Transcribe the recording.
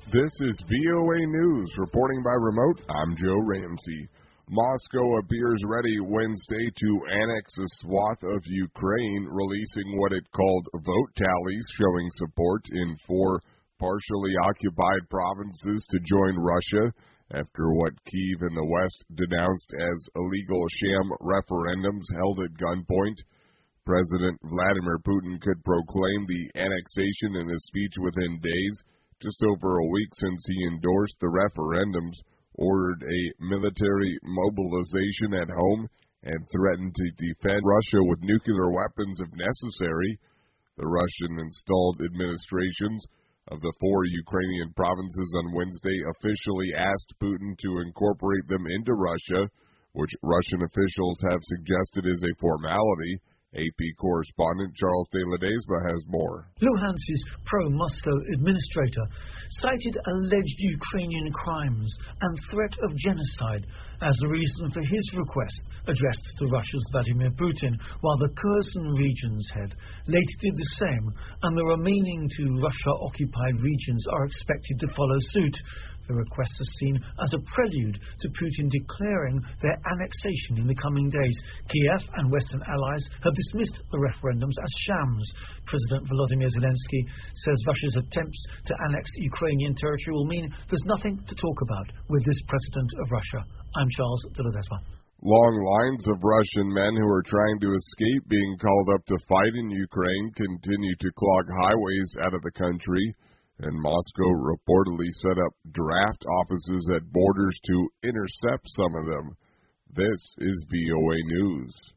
This is VOA News. Reporting by remote, I'm Joe Ramsey. Moscow appears ready Wednesday to annex a swath of Ukraine, releasing what it called vote tallies showing support in 4 partially occupied provinces to join Russia after what Kyiv and the West denounced as illegal sham referendums held at gunpoint. President Vladimir Putin could proclaim the annexation in a speech within days, just over a week since he endorsed the referendums, ordered a military mobilization at home, and threatened to defend Russia with nuclear weapons if necessary. The Russian-installed administrations of the 4 Ukrainian provinces on Wednesday officially asked Putin to incorporate them into Russia, which Russian officials have suggested is a formality. AP correspondent Charles de Ledesma has more. Luhansk's pro-Moscow administrator cited alleged Ukrainian crimes and threat of genocide as the reason for his request addressed to Russia's Vladimir Putin, while the Kherson region's head later did the same, and the remaining 2 Russia-occupied regions are expected to follow suit. The request is seen as a prelude to Putin declaring their annexation in the coming days. Kiev and Western allies have dismissed the referendums as shams. President Volodymyr Zelensky says Russia's attempts to annex Ukrainian territory will mean there's nothing to talk about with this president of Russia. I'm Charles de Ledesma. Long lines of Russian men who are trying to escape being called up to fight in Ukraine continue to clog highways out of the country, and Moscow reportedly set up draft offices at borders to intercept some of them. This is VOA News.